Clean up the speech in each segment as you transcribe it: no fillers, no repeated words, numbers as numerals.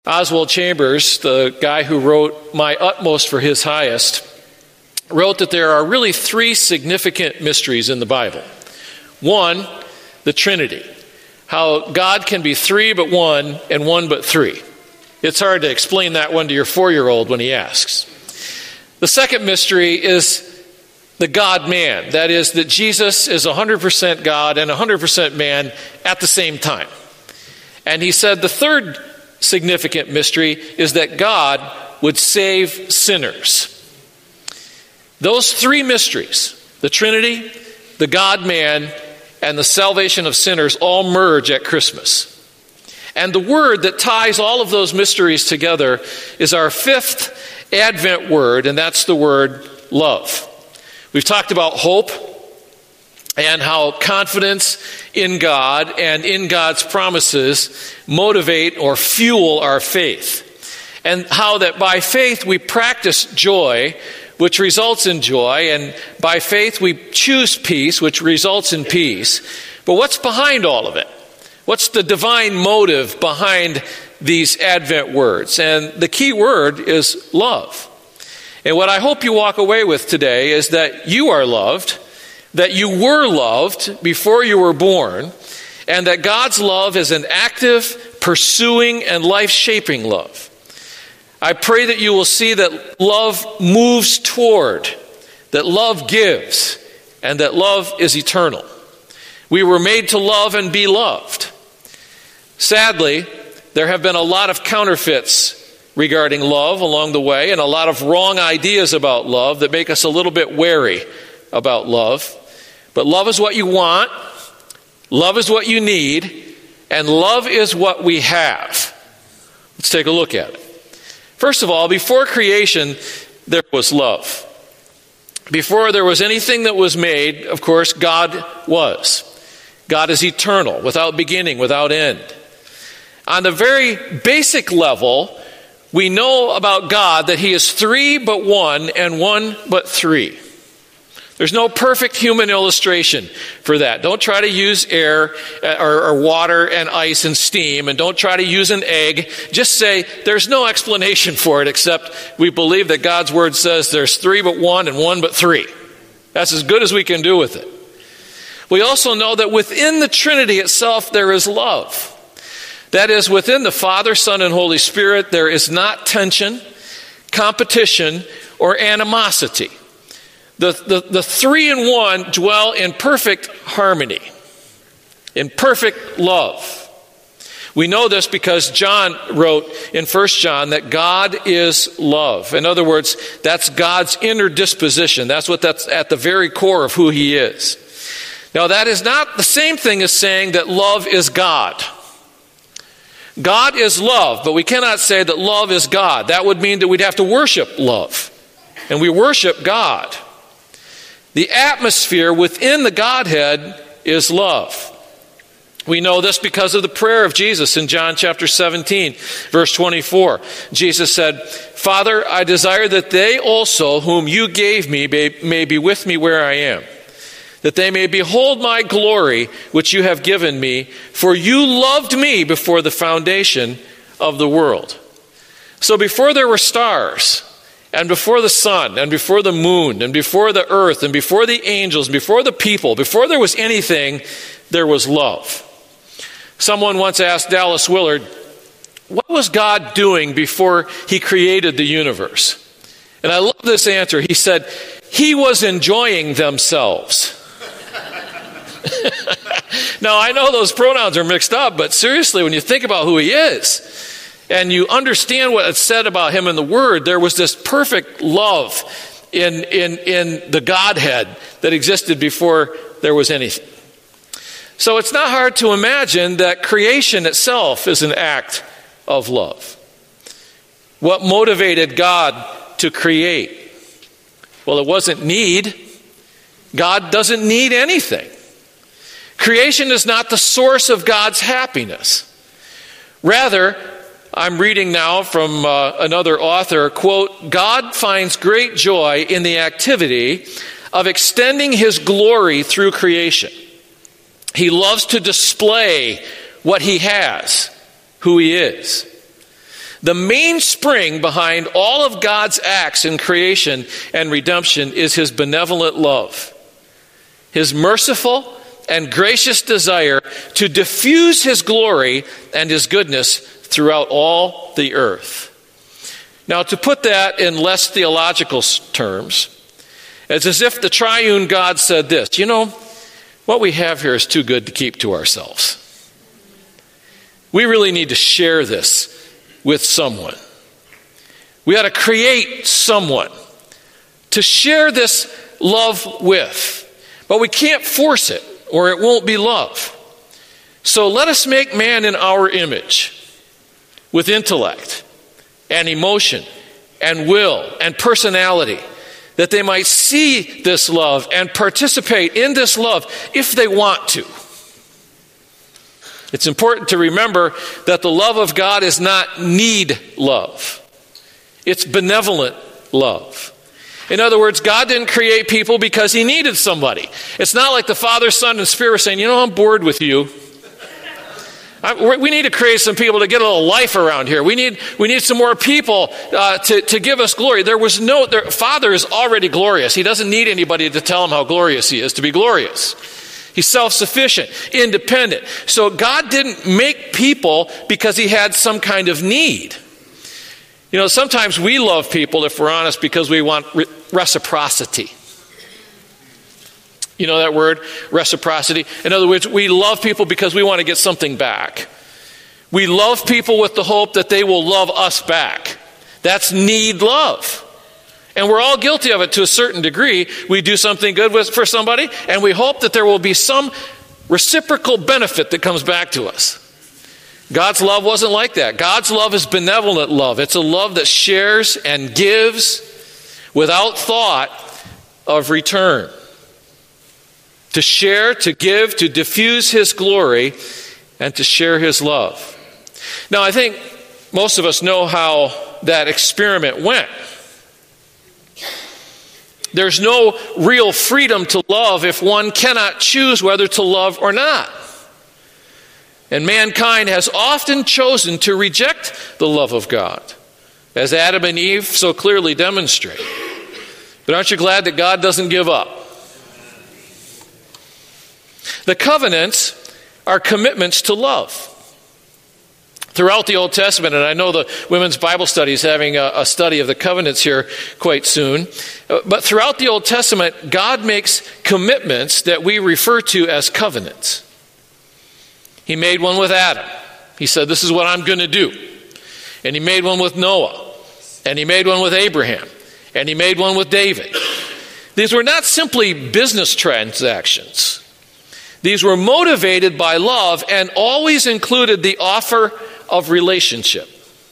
Oswald Chambers, the guy who wrote My Utmost for His Highest, wrote that there are really three significant mysteries in the Bible. One, the Trinity, how God can be three but one and one but three. It's hard to explain that one to your 4-year-old when he asks. The second mystery is the God-man, that is, that Jesus is 100% God and 100% man at the same time. And he said the third significant mystery is that God would save sinners. Those three mysteries, the Trinity, the God-man, and the salvation of sinners, all merge at Christmas. And the word that ties all of those mysteries together is our fifth Advent word, and that's the word love. We've talked about hope and how confidence in God and in God's promises motivate or fuel our faith. And how that by faith we practice joy, which results in joy, and by faith we choose peace, which results in peace. But what's behind all of it? What's the divine motive behind these Advent words? And the key word is love. And what I hope you walk away with today is that you are loved, that you were loved before you were born, and that God's love is an active, pursuing, and life-shaping love. I pray that you will see that love moves toward, that love gives, and that love is eternal. We were made to love and be loved. Sadly, there have been a lot of counterfeits regarding love along the way, and a lot of wrong ideas about love that make us a little bit wary about love. But love is what you want, love is what you need, and love is what we have. Let's take a look at it. First of all, before creation, there was love. Before there was anything that was made, of course, God was. God is eternal, without beginning, without end. On the very basic level, we know about God that He is three but one and one but three. There's no perfect human illustration for that. Don't try to use air or water and ice and steam, and don't try to use an egg. Just say there's no explanation for it except we believe that God's word says there's three but one and one but three. That's as good as we can do with it. We also know that within the Trinity itself there is love. That is, within the Father, Son, and Holy Spirit there is not tension, competition, or animosity. The three in one dwell in perfect harmony, in perfect love. We know this because John wrote in 1 John that God is love. In other words, that's God's inner disposition. That's at the very core of who He is. Now, that is not the same thing as saying that love is God. God is love, but we cannot say that love is God. That would mean that we'd have to worship love. And we worship God. The atmosphere within the Godhead is love. We know this because of the prayer of Jesus in John chapter 17, verse 24. Jesus said, "Father, I desire that they also whom you gave me may be with me where I am, that they may behold my glory which you have given me, for you loved me before the foundation of the world." So before there were stars, and before the sun, and before the moon, and before the earth, and before the angels, before the people, before there was anything, there was love. Someone once asked Dallas Willard, what was God doing before He created the universe? And I love this answer. He said, He was enjoying themselves. Now, I know those pronouns are mixed up, but seriously, when you think about who He is, and you understand what it's said about Him in the Word, there was this perfect love in the Godhead that existed before there was anything. So it's not hard to imagine that creation itself is an act of love. What motivated God to create? Well, it wasn't need. God doesn't need anything. Creation is not the source of God's happiness. Rather, I'm reading now from another author, quote, God finds great joy in the activity of extending His glory through creation. He loves to display what He has, who He is. The mainspring behind all of God's acts in creation and redemption is his benevolent love, his merciful and gracious desire to diffuse his glory and his goodness throughout all the earth. Now, to put that in less theological terms, it's as if the triune God said this: you know, what we have here is too good to keep to ourselves. We really need to share this with someone. We ought to create someone to share this love with. But we can't force it, or it won't be love. So let us make man in our image, with intellect and emotion and will and personality, that they might see this love and participate in this love if they want to. It's important to remember that the love of God is not need love. It's benevolent love. In other words, God didn't create people because he needed somebody. It's not like the Father, Son, and Spirit saying, you know, I'm bored with you. We need to create some people to get a little life around here. We need some more people to give us glory. Father is already glorious. He doesn't need anybody to tell him how glorious he is to be glorious. He's self-sufficient, independent. So God didn't make people because he had some kind of need. You know, sometimes we love people, if we're honest, because we want reciprocity. You know that word, reciprocity? In other words, we love people because we want to get something back. We love people with the hope that they will love us back. That's need love. And we're all guilty of it to a certain degree. We do something good for somebody, and we hope that there will be some reciprocal benefit that comes back to us. God's love wasn't like that. God's love is benevolent love. It's a love that shares and gives without thought of return. To share, to give, to diffuse his glory, and to share his love. Now, I think most of us know how that experiment went. There's no real freedom to love if one cannot choose whether to love or not. And mankind has often chosen to reject the love of God, as Adam and Eve so clearly demonstrate. But aren't you glad that God doesn't give up? The covenants are commitments to love. Throughout the Old Testament, and I know the Women's Bible Study is having a study of the covenants here quite soon, but throughout the Old Testament, God makes commitments that we refer to as covenants. He made one with Adam. He said, this is what I'm going to do. And he made one with Noah. And he made one with Abraham. And he made one with David. These were not simply business transactions. These were motivated by love and always included the offer of relationship.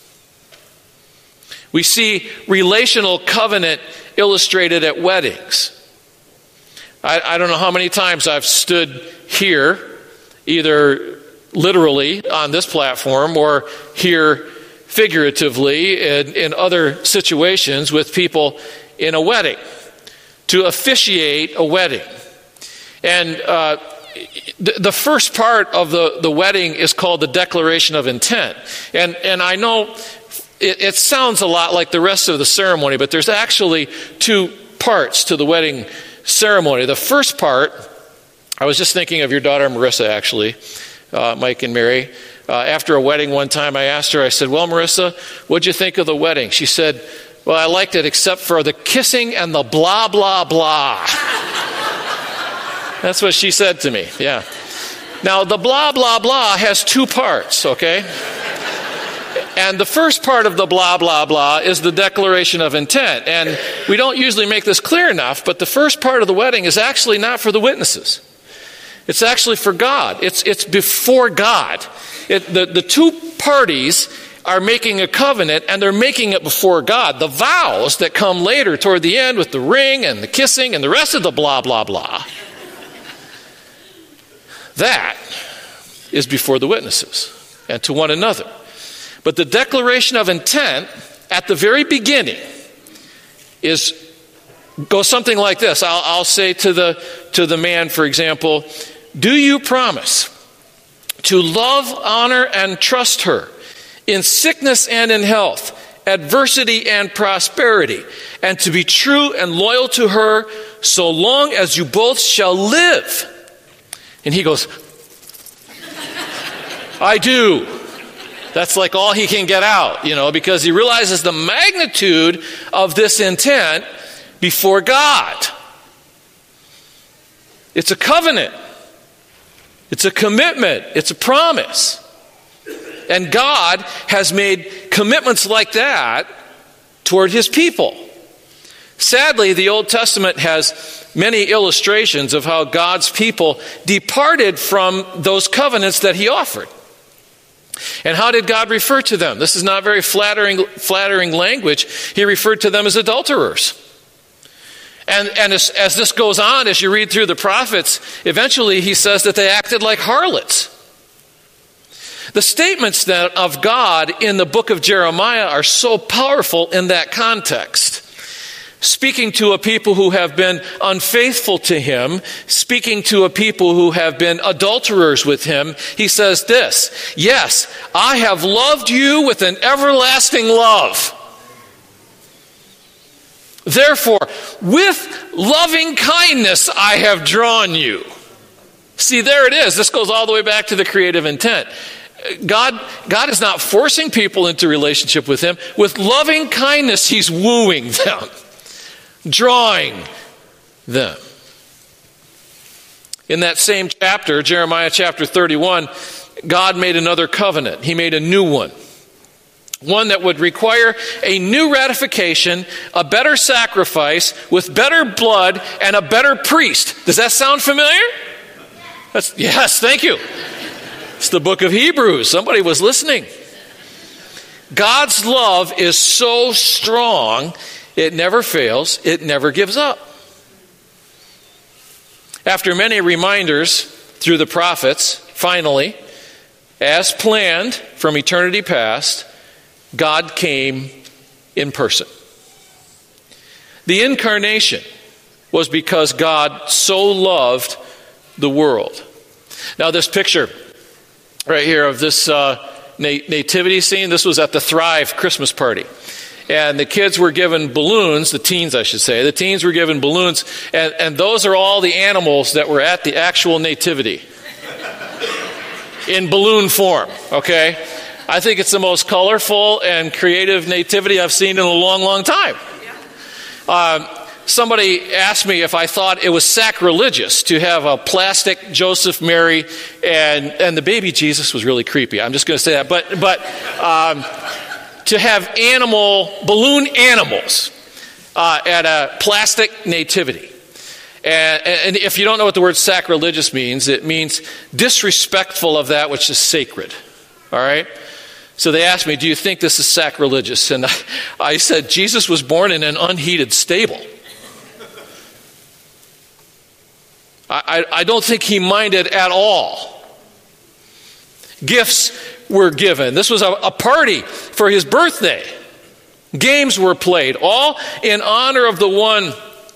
We see relational covenant illustrated at weddings. I don't know how many times I've stood here, either literally on this platform or here figuratively in other situations with people in a wedding, to officiate a wedding. And the first part of the wedding is called the declaration of intent. And I know it sounds a lot like the rest of the ceremony, but there's actually two parts to the wedding ceremony. The first part, I was just thinking of your daughter Marissa, actually, Mike and Mary. After a wedding one time, I asked her, I said, well, Marissa, what'd you think of the wedding? She said, well, I liked it except for the kissing and the blah, blah, blah. That's what she said to me, yeah. Now, the blah, blah, blah has two parts, okay? And the first part of the blah, blah, blah is the declaration of intent. And we don't usually make this clear enough, but the first part of the wedding is actually not for the witnesses. It's actually for God. It's before God. The two parties are making a covenant, and they're making it before God. The vows that come later toward the end with the ring and the kissing and the rest of the blah, blah, blah, that is before the witnesses and to one another. But the declaration of intent at the very beginning goes something like this. I'll say to the man, for example, do you promise to love, honor, and trust her in sickness and in health, adversity and prosperity, and to be true and loyal to her so long as you both shall live. And he goes, I do. That's like all he can get out, because he realizes the magnitude of this intent before God. It's a covenant. It's a commitment. It's a promise. And God has made commitments like that toward his people. Sadly, the Old Testament has many illustrations of how God's people departed from those covenants that he offered. And how did God refer to them? This is not very flattering language. He referred to them as adulterers. And as this goes on, as you read through the prophets, eventually he says that they acted like harlots. The statements that of God in the book of Jeremiah are so powerful in that context. Speaking to a people who have been unfaithful to him, speaking to a people who have been adulterers with him, he says this, yes, I have loved you with an everlasting love. Therefore, with loving kindness I have drawn you. See, there it is. This goes all the way back to the creative intent. God is not forcing people into relationship with him. With loving kindness, he's wooing them, drawing them. In that same chapter, Jeremiah chapter 31, God made another covenant. He made a new one. One that would require a new ratification, a better sacrifice, with better blood, and a better priest. Does that sound familiar? Yes, thank you. It's the book of Hebrews. Somebody was listening. God's love is so strong, it never fails, it never gives up. After many reminders through the prophets, finally, as planned from eternity past, God came in person. The incarnation was because God so loved the world. Now this picture right here of this nativity scene, this was at the Thrive Christmas party. And the kids were given balloons, the teens I should say. The teens were given balloons, and those are all the animals that were at the actual nativity. In balloon form, okay? I think it's the most colorful and creative nativity I've seen in a long, long time. Somebody asked me if I thought it was sacrilegious to have a plastic Joseph, Mary, and the baby Jesus was really creepy. I'm just going to say that. But to have balloon animals at a plastic nativity. And if you don't know what the word sacrilegious means, it means disrespectful of that which is sacred. All right? So they asked me, do you think this is sacrilegious? And I said, Jesus was born in an unheated stable. I don't think he minded at all. Gifts were given. This was a party for his birthday. Games were played, all in honor of the one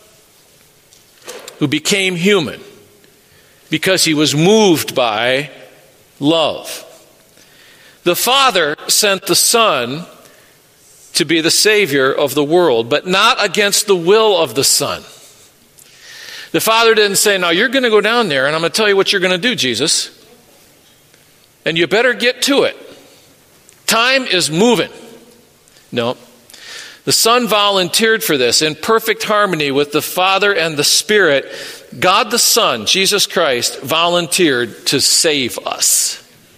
who became human because he was moved by love. The Father sent the Son to be the Savior of the world, but not against the will of the Son. The Father didn't say, now you're going to go down there and I'm going to tell you what you're going to do, Jesus. And you better get to it. Time is moving. No. The Son volunteered for this in perfect harmony with the Father and the Spirit. God the Son, Jesus Christ, volunteered to save us.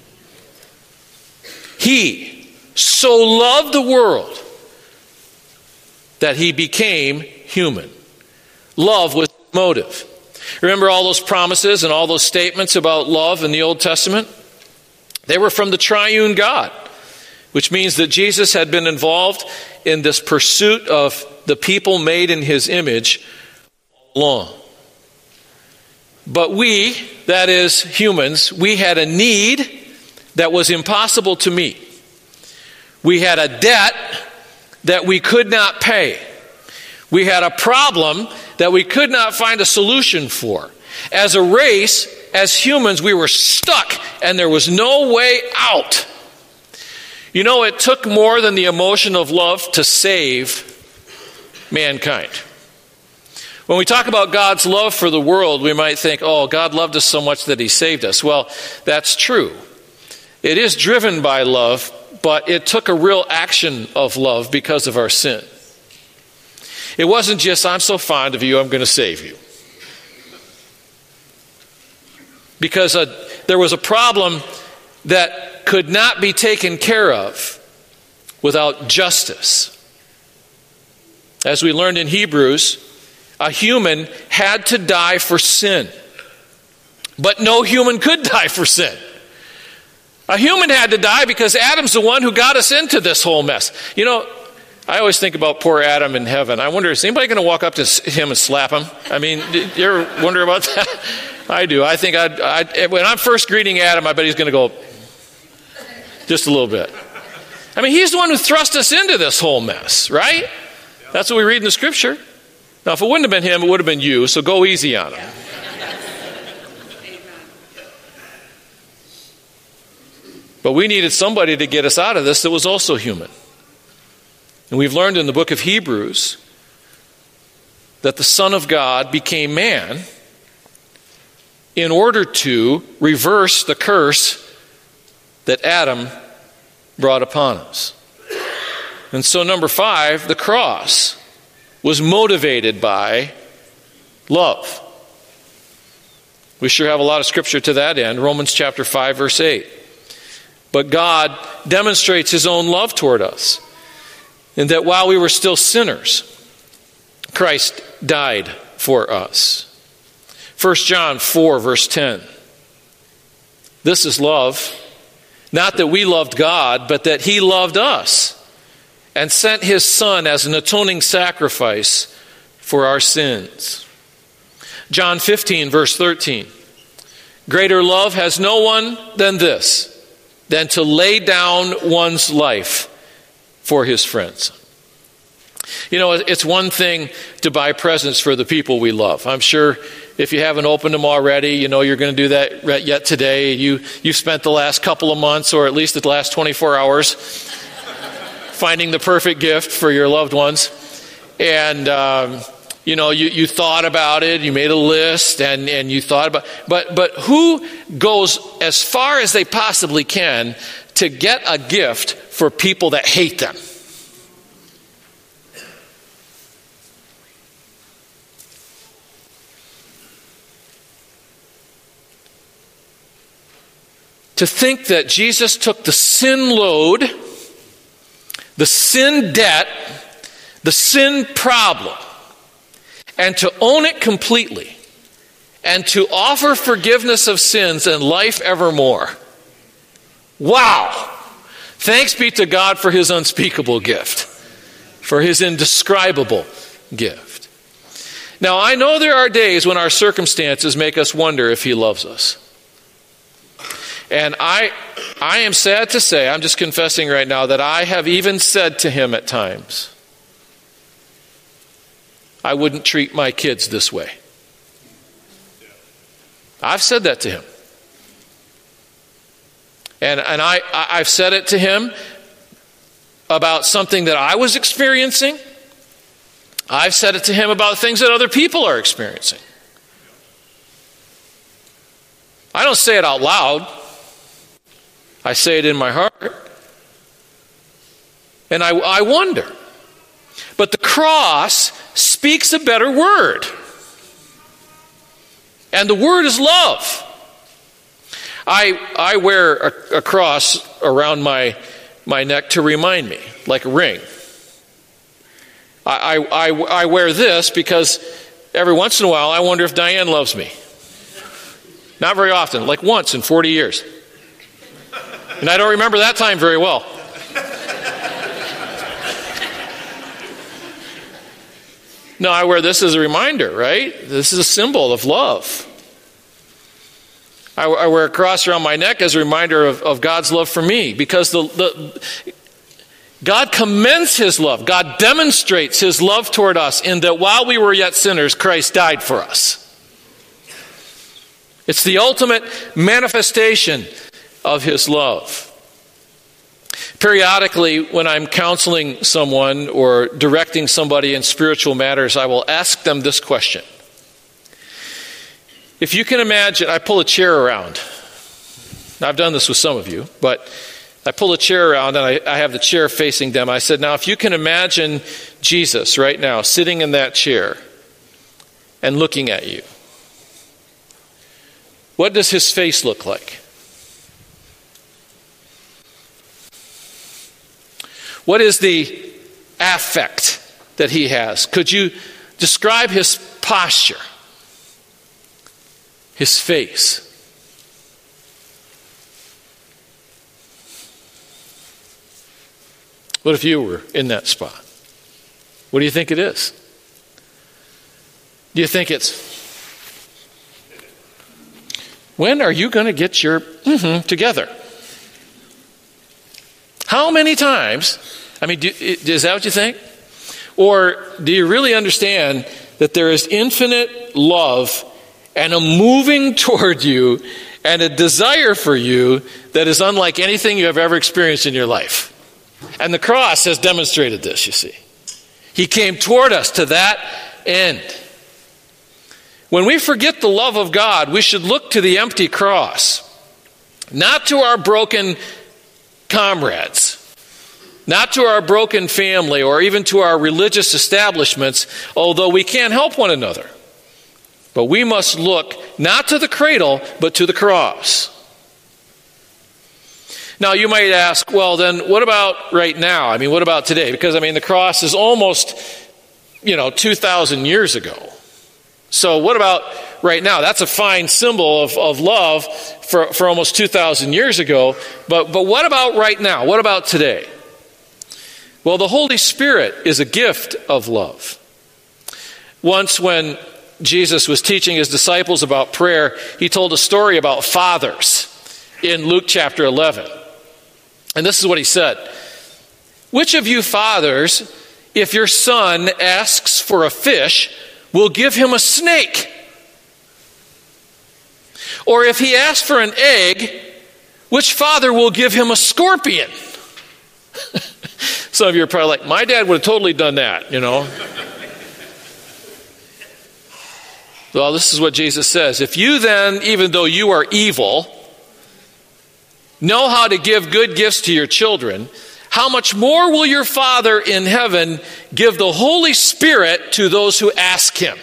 He so loved the world that he became human. Love was the motive. Remember all those promises and all those statements about love in the Old Testament? They were from the triune God, which means that Jesus had been involved in this pursuit of the people made in his image all along. But we, that is humans, we had a need that was impossible to meet. We had a debt that we could not pay. We had a problem that we could not find a solution for. As a race, as humans, we were stuck and there was no way out. You know, it took more than the emotion of love to save mankind. When we talk about God's love for the world, we might think, oh, God loved us so much that he saved us. Well, that's true. It is driven by love, but it took a real action of love because of our sin. It wasn't just, I'm so fond of you, I'm going to save you. Because there was a problem that could not be taken care of without justice. As we learned in Hebrews, a human had to die for sin. But no human could die for sin. A human had to die because Adam's the one who got us into this whole mess. You know, I always think about poor Adam in heaven. I wonder, is anybody going to walk up to him and slap him? I mean, you ever wonder about that? I do. I think when I'm first greeting Adam, I bet he's going to go just a little bit. I mean, he's the one who thrust us into this whole mess, right? That's what we read in the scripture. Now, if it wouldn't have been him, it would have been you, so go easy on him. But we needed somebody to get us out of this that was also human. And we've learned in the book of Hebrews that the Son of God became man in order to reverse the curse that Adam brought upon us. And so number 5, the cross was motivated by love. We sure have a lot of scripture to that end. Romans chapter 5, verse 8. But God demonstrates his own love toward us, in that while we were still sinners, Christ died for us. 1 John 4, verse 10. This is love, not that we loved God, but that he loved us and sent his Son as an atoning sacrifice for our sins. John 15, verse 13. Greater love has no one than this, than to lay down one's life for his friends. You know, it's one thing to buy presents for the people we love. I'm sure if you haven't opened them already, you know you're going to do that yet today. You've spent the last couple of months, or at least the last 24 hours, finding the perfect gift for your loved ones. And, you thought about it, you made a list, and you thought about but who goes as far as they possibly can to get a gift for people that hate them? To think that Jesus took the sin load, the sin debt, the sin problem, and to own it completely, and to offer forgiveness of sins and life evermore. Wow! Thanks be to God for his unspeakable gift, for his indescribable gift. Now, I know there are days when our circumstances make us wonder if he loves us. And I am sad to say, I'm just confessing right now, that I have even said to him at times, I wouldn't treat my kids this way. I've said that to him. And I've said it to him about something that I was experiencing. I've said it to him about things that other people are experiencing. I don't say it out loud. I say it in my heart. And I wonder. But the cross speaks a better word. And the word is love. I wear a cross around my neck to remind me, like a ring. I wear this because every once in a while I wonder if Diane loves me. Not very often, like once in 40 years. And I don't remember that time very well. No, I wear this as a reminder, right? This is a symbol of love. I wear a cross around my neck as a reminder of God's love for me, because God commends his love. God demonstrates his love toward us in that while we were yet sinners, Christ died for us. It's the ultimate manifestation of his love. Periodically, when I'm counseling someone or directing somebody in spiritual matters, I will ask them this question. If you can imagine, I pull a chair around. Now, I've done this with some of you, but I pull a chair around and I have the chair facing them. I said, now, if you can imagine Jesus right now sitting in that chair and looking at you, what does his face look like? What is the affect that he has? Could you describe his posture? His face? What if you were in that spot? What do you think it is? Do you think it's, when are you going to get your together? How many times? I mean, is that what you think? Or do you really understand that there is infinite love and a moving toward you and a desire for you that is unlike anything you have ever experienced in your life? And the cross has demonstrated this, you see. He came toward us to that end. When we forget the love of God, we should look to the empty cross, not to our broken comrades, not to our broken family or even to our religious establishments, although we can't help one another. But we must look not to the cradle, but to the cross. Now, you might ask, well, then what about right now? I mean, what about today? Because, I mean, the cross is almost, 2,000 years ago. So what about right now? That's a fine symbol of love for almost 2,000 years ago. But what about right now? What about today? Well, the Holy Spirit is a gift of love. Once when Jesus was teaching his disciples about prayer, he told a story about fathers in Luke chapter 11. And this is what he said. Which of you fathers, if your son asks for a fish, will give him a snake? Or if he asks for an egg, which father will give him a scorpion? Some of you are probably like, my dad would have totally done that, Well, this is what Jesus says. If you then, even though you are evil, know how to give good gifts to your children, how much more will your Father in heaven give the Holy Spirit to those who ask him?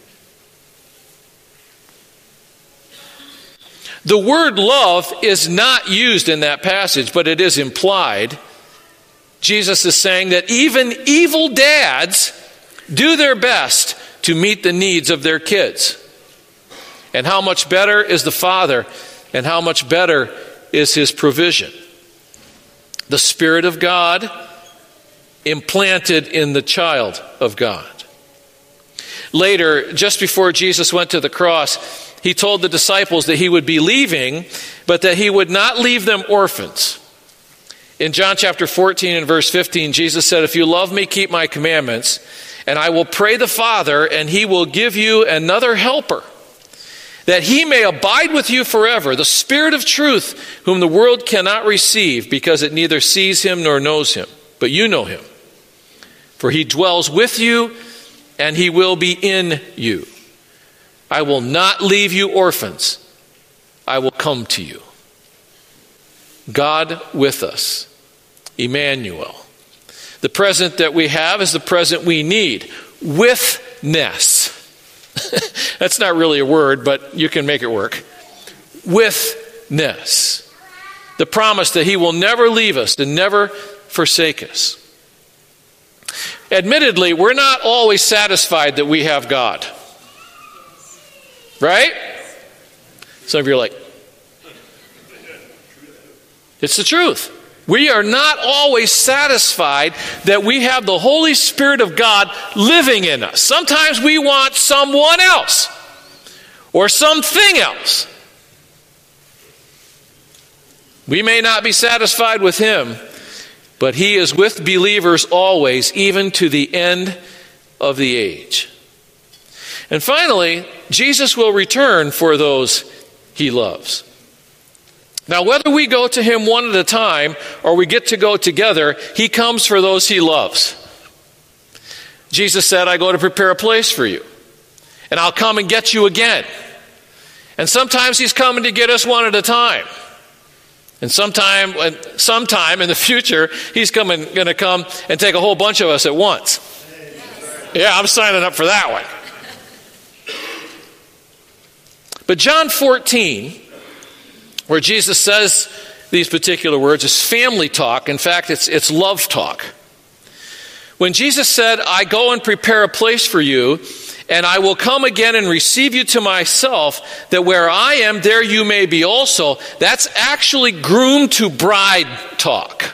The word love is not used in that passage, but it is implied. Jesus is saying that even evil dads do their best to meet the needs of their kids. And how much better is the Father, and how much better is his provision. The Spirit of God implanted in the child of God. Later, just before Jesus went to the cross, he told the disciples that he would be leaving, but that he would not leave them orphans. In John chapter 14 and verse 15, Jesus said, if you love me, keep my commandments, and I will pray the Father, and he will give you another helper, that he may abide with you forever, the Spirit of truth, whom the world cannot receive, because it neither sees him nor knows him. But you know him, for he dwells with you, and he will be in you. I will not leave you orphans. I will come to you. God with us, Emmanuel. The present that we have is the present we need, withness. That's not really a word, but you can make it work. Withness. The promise that he will never leave us and never forsake us. Admittedly, we're not always satisfied that we have God. Right? Some of you are like, it's the truth. We are not always satisfied that we have the Holy Spirit of God living in us. Sometimes we want someone else or something else. We may not be satisfied with him, but he is with believers always, even to the end of the age. And finally, Jesus will return for those he loves. Now, whether we go to him one at a time or we get to go together, he comes for those he loves. Jesus said, I go to prepare a place for you, and I'll come and get you again. And sometimes he's coming to get us one at a time. And sometime in the future, he's going to come and take a whole bunch of us at once. Yeah, I'm signing up for that one. But John 14, where Jesus says these particular words, is family talk. In fact, it's love talk. When Jesus said, I go and prepare a place for you, and I will come again and receive you to myself, that where I am, there you may be also, that's actually groom to bride talk.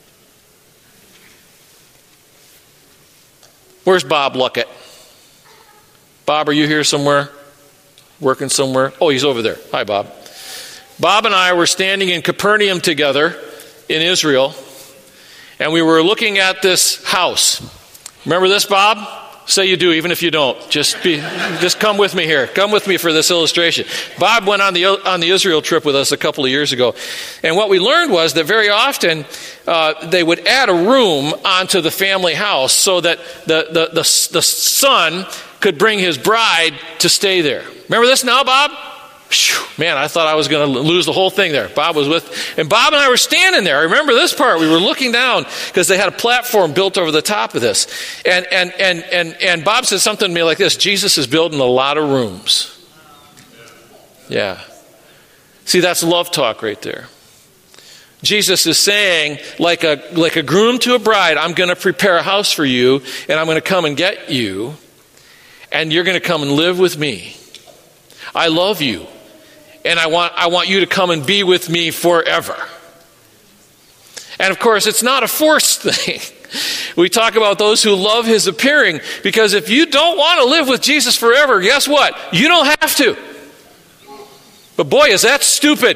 Where's Bob Luckett? Bob, are you here somewhere? Working somewhere? Oh, he's over there. Hi, Bob. Bob and I were standing in Capernaum together in Israel, and we were looking at this house. Remember this, Bob? Say you do, even if you don't. Just come with me here. Come with me for this illustration. Bob went on the Israel trip with us a couple of years ago, and what we learned was that very often they would add a room onto the family house so that the son could bring his bride to stay there. Remember this now, Bob? Man, I thought I was going to lose the whole thing there. Bob was with, and Bob and I were standing there. I remember this part. We were looking down because they had a platform built over the top of this. And Bob said something to me like this: Jesus is building a lot of rooms. Yeah. See, that's love talk right there. Jesus is saying, like a groom to a bride, I'm going to prepare a house for you, and I'm going to come and get you, and you're going to come and live with me. I love you. And I want you to come and be with me forever. And of course, it's not a forced thing. We talk about those who love his appearing, because if you don't want to live with Jesus forever, guess what? You don't have to. But boy, is that stupid.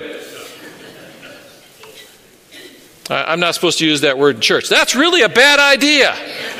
I'm not supposed to use that word in church. That's really a bad idea.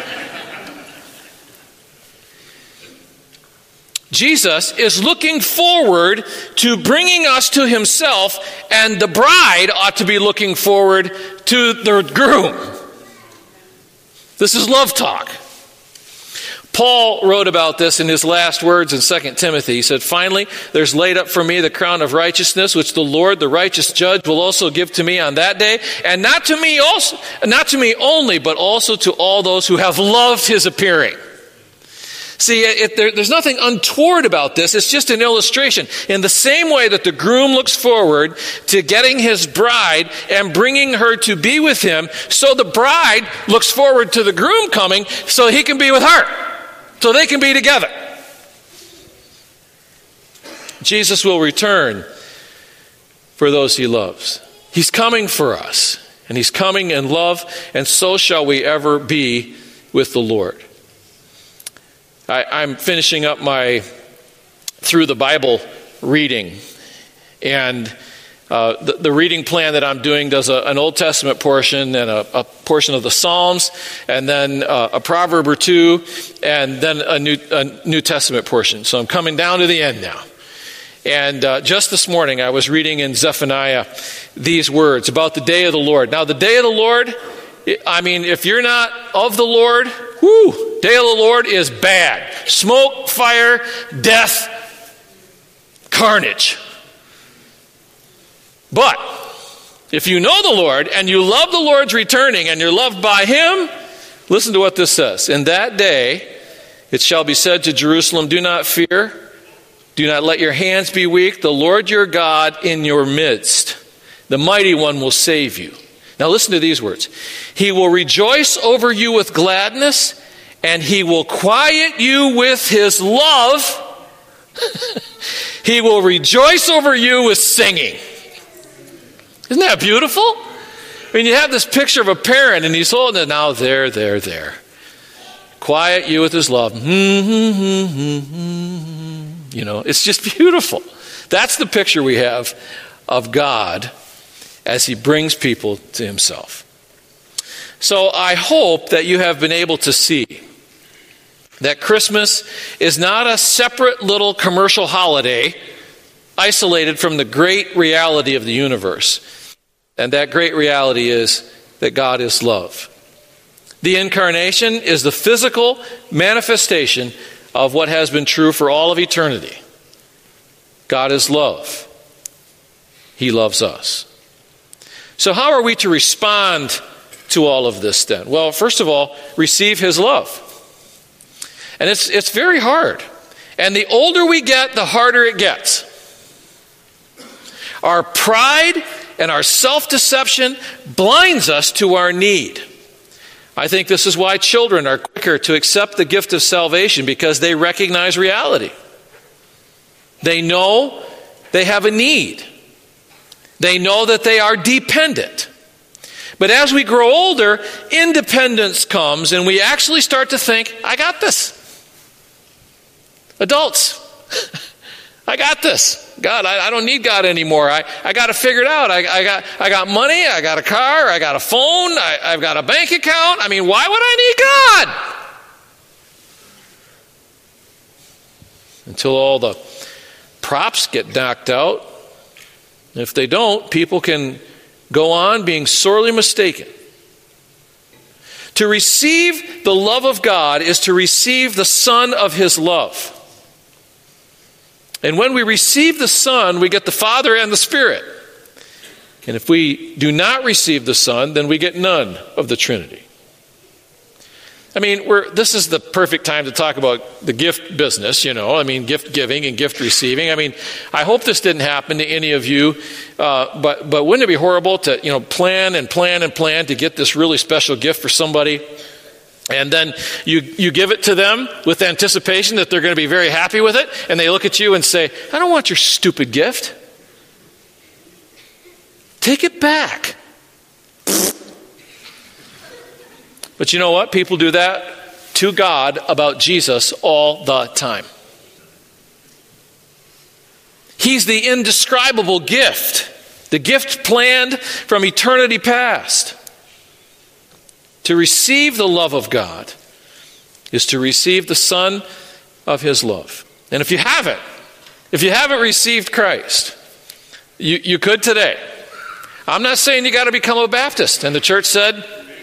Jesus is looking forward to bringing us to himself, and the bride ought to be looking forward to the groom. This is love talk. Paul wrote about this in his last words in 2 Timothy. He said, finally, there's laid up for me the crown of righteousness, which the Lord, the righteous judge, will also give to me on that day, and not to me only, but also to all those who have loved his appearing. See, there's nothing untoward about this. It's just an illustration. In the same way that the groom looks forward to getting his bride and bringing her to be with him, so the bride looks forward to the groom coming so he can be with her, so they can be together. Jesus will return for those he loves. He's coming for us, and he's coming in love, and so shall we ever be with the Lord. I'm finishing up my Through the Bible reading, and the reading plan that I'm doing does an Old Testament portion and a portion of the Psalms, and then a proverb or two, and then a New Testament portion. So I'm coming down to the end now. And just this morning I was reading in Zephaniah these words about the day of the Lord. Now the day of the Lord, I mean, if you're not of the Lord, day of the Lord is bad. Smoke, fire, death, carnage. But if you know the Lord and you love the Lord's returning and you're loved by him, listen to what this says. In that day it shall be said to Jerusalem, do not fear, do not let your hands be weak. The Lord your God in your midst, the mighty one, will save you. Now listen to these words. He will rejoice over you with gladness, and he will quiet you with his love. He will rejoice over you with singing. Isn't that beautiful? I mean, you have this picture of a parent, and he's holding it now. There. Quiet you with his love. You know, it's just beautiful. That's the picture we have of God as he brings people to himself. So I hope that you have been able to see that Christmas is not a separate little commercial holiday isolated from the great reality of the universe. And that great reality is that God is love. The incarnation is the physical manifestation of what has been true for all of eternity. God is love. He loves us. So how are we to respond to all of this then? Well, first of all, receive His love. And it's very hard. And the older we get, the harder it gets. Our pride and our self-deception blinds us to our need. I think this is why children are quicker to accept the gift of salvation, because they recognize reality. They know they have a need. They know that they are dependent. But as we grow older, independence comes and we actually start to think, I got this. Adults, I got this. God, I don't need God anymore. I got to figure it out. I got money. I got a car. I got a phone. I've got a bank account. I mean, why would I need God? Until all the props get knocked out. If they don't, people can go on being sorely mistaken. To receive the love of God is to receive the Son of His love. And when we receive the Son, we get the Father and the Spirit. And if we do not receive the Son, then we get none of the Trinity. I mean, this is the perfect time to talk about the gift business, gift giving and gift receiving. I mean, I hope this didn't happen to any of you, but wouldn't it be horrible to, plan to get this really special gift for somebody, and then you give it to them with anticipation that they're going to be very happy with it, and they look at you and say, I don't want your stupid gift. Take it back. But you know what? People do that to God about Jesus all the time. He's the indescribable gift, the gift planned from eternity past. To receive the love of God is to receive the Son of His love. And if you haven't received Christ, you could today. I'm not saying you got to become a Baptist. And the church said,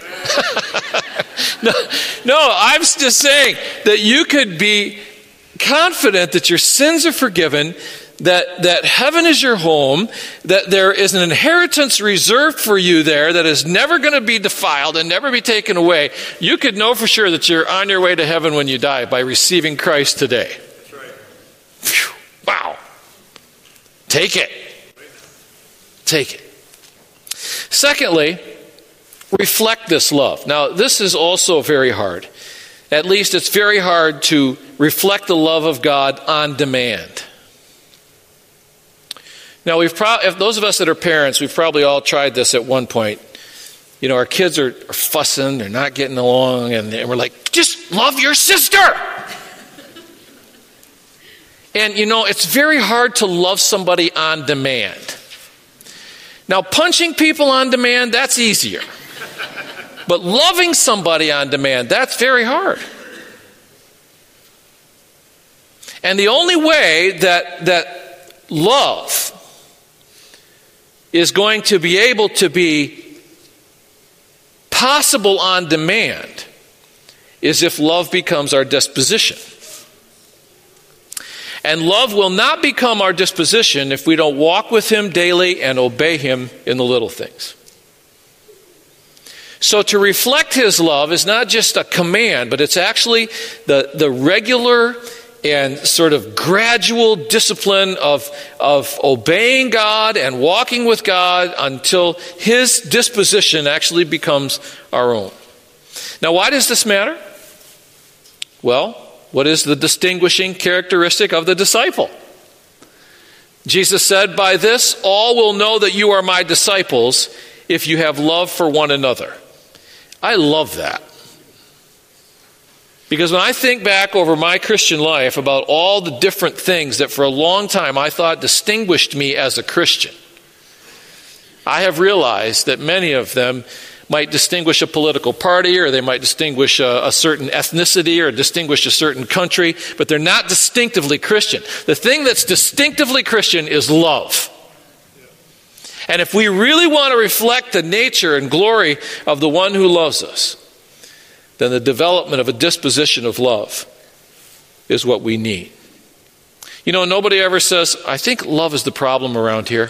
No, I'm just saying that you could be confident that your sins are forgiven, that heaven is your home, that there is an inheritance reserved for you there that is never going to be defiled and never be taken away. You could know for sure that you're on your way to heaven when you die by receiving Christ today. That's right. Whew, wow. Take it. Take it. Secondly, reflect this love. Now, this is also very hard. At least it's very hard to reflect the love of God on demand. Now, if those of us that are parents, we've probably all tried this at one point. Our kids are fussing, they're not getting along, and we're like, just love your sister! And, it's very hard to love somebody on demand. Now, punching people on demand, that's easier. But loving somebody on demand, that's very hard. And the only way that love is going to be able to be possible on demand is if love becomes our disposition. And love will not become our disposition if we don't walk with Him daily and obey Him in the little things. So to reflect His love is not just a command, but it's actually the regular and sort of gradual discipline of obeying God and walking with God until His disposition actually becomes our own. Now, why does this matter? Well, what is the distinguishing characteristic of the disciple? Jesus said, by this all will know that you are my disciples if you have love for one another. I love that. Because when I think back over my Christian life about all the different things that for a long time I thought distinguished me as a Christian, I have realized that many of them might distinguish a political party, or they might distinguish a certain ethnicity, or distinguish a certain country, but they're not distinctively Christian. The thing that's distinctively Christian is love. And if we really want to reflect the nature and glory of the one who loves us, then the development of a disposition of love is what we need. You know, nobody ever says, I think love is the problem around here.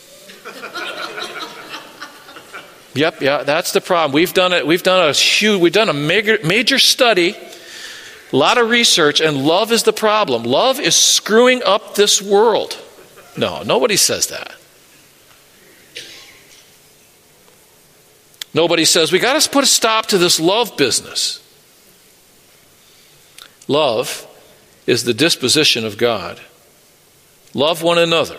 Yep, yeah, that's the problem. We've done a major study, a lot of research, and love is the problem. Love is screwing up this world. No, nobody says that. Nobody says, we got to put a stop to this love business. Love is the disposition of God. Love one another.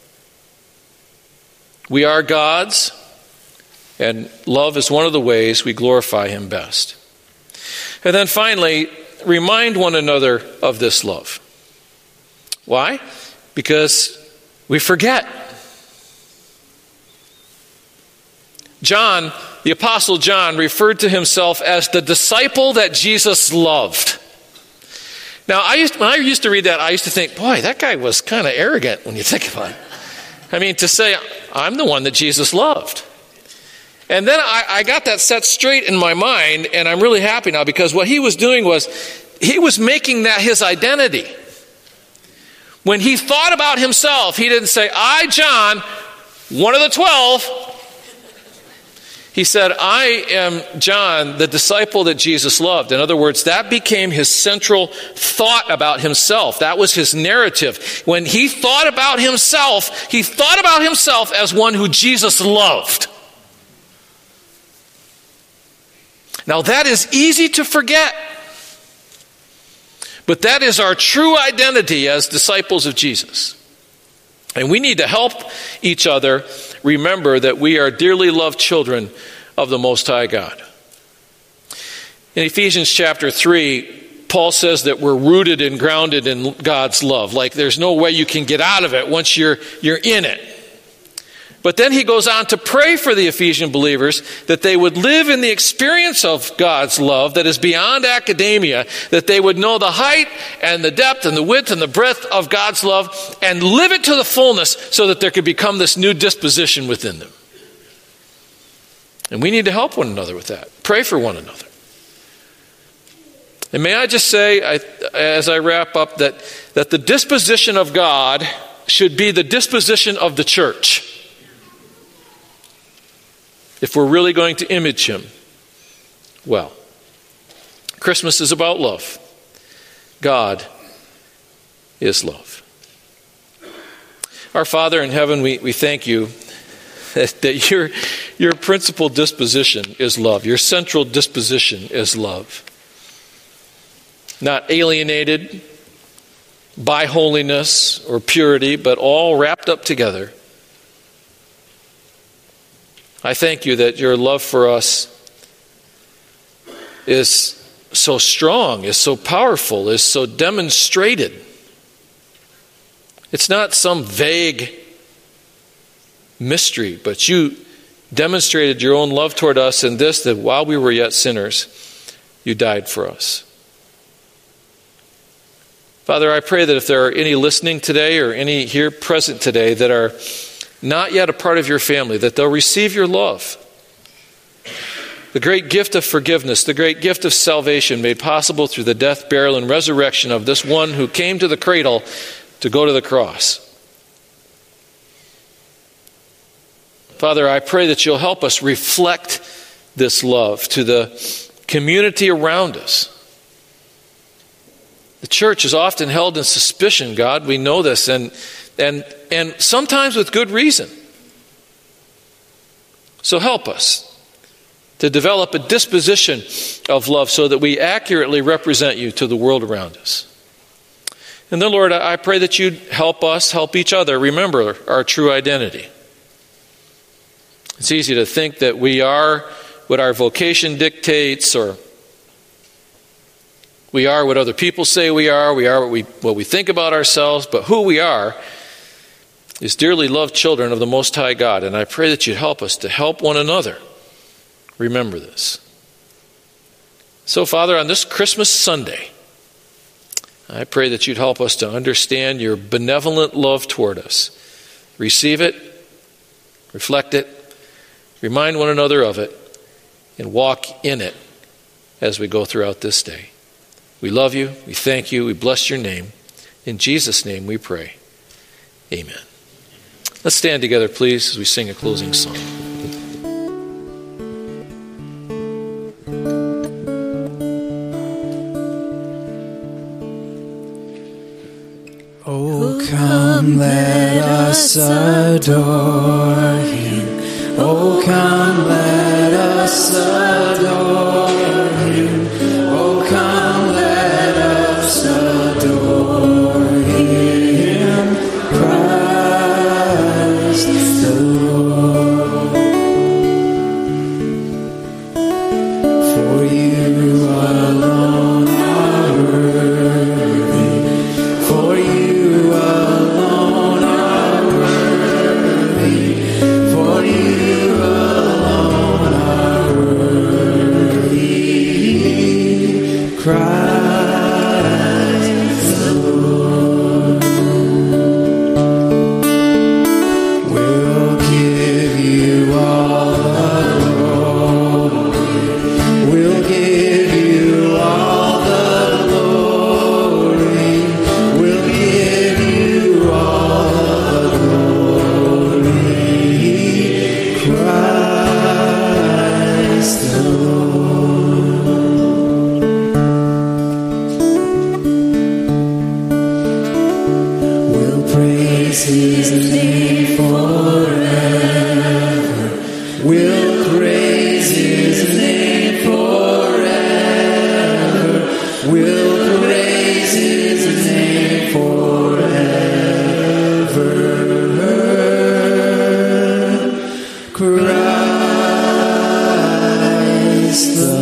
We are God's, and love is one of the ways we glorify Him best. And then finally, remind one another of this love. Why? Because we forget. John, the Apostle John, referred to himself as the disciple that Jesus loved. Now, when I used to read that, I used to think, boy, that guy was kind of arrogant when you think about it. I mean, to say, I'm the one that Jesus loved. And then I got that set straight in my mind, and I'm really happy now, because what he was doing was, he was making that his identity. When he thought about himself, he didn't say, I, John, one of the 12. He said, I am John, the disciple that Jesus loved. In other words, that became his central thought about himself. That was his narrative. When he thought about himself as one who Jesus loved. Now that is easy to forget. But that is our true identity as disciples of Jesus. And we need to help each other remember that we are dearly loved children of the Most High God. In Ephesians chapter 3, Paul says that we're rooted and grounded in God's love. Like there's no way you can get out of it once you're in it. But then he goes on to pray for the Ephesian believers that they would live in the experience of God's love that is beyond academia, that they would know the height and the depth and the width and the breadth of God's love and live it to the fullness so that there could become this new disposition within them. And we need to help one another with that. Pray for one another. And may I just say, as I wrap up, that the disposition of God should be the disposition of the church. If we're really going to image Him well. Christmas is about love. God is love. Our Father in heaven, we thank You that your principal disposition is love. Your central disposition is love. Not alienated by holiness or purity, but all wrapped up together. I thank You that Your love for us is so strong, is so powerful, is so demonstrated. It's not some vague mystery, but You demonstrated Your own love toward us in this, that while we were yet sinners, You died for us. Father, I pray that if there are any listening today or any here present today that are not yet a part of Your family, that they'll receive Your love. The great gift of forgiveness, the great gift of salvation made possible through the death, burial, and resurrection of this one who came to the cradle to go to the cross. Father, I pray that You'll help us reflect this love to the community around us. The church is often held in suspicion, God. We know this, and sometimes with good reason. So help us to develop a disposition of love so that we accurately represent You to the world around us. And then, Lord, I pray that You'd help us, help each other remember our true identity. It's easy to think that we are what our vocation dictates, or we are what other people say we are what we think about ourselves, but who we are is dearly loved children of the Most High God. And I pray that You'd help us to help one another Remember this. So, Father, on this Christmas Sunday, I pray that you'd help us to understand your benevolent love toward us. Receive it, reflect it, remind one another of it, and walk in it as we go throughout this day. We love you, we thank you, we bless your name. In Jesus' name we pray. Amen. Let's stand together, please, as we sing a closing song. Oh, come, let us adore him. Oh, come, let us adore him. Oh, come, let us adore him. Christ the Lord. For you alone are worthy. For you alone are worthy. For you alone are worthy. Christ the Lord. We'll give you all the glory. We'll give you all the glory. We'll give you all the glory. Christ the Lord. We'll praise his name forever. We'll praise his name forever. We'll praise his name forever. Christ the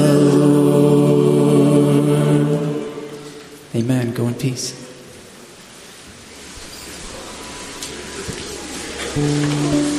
Lord. Amen. Go in peace.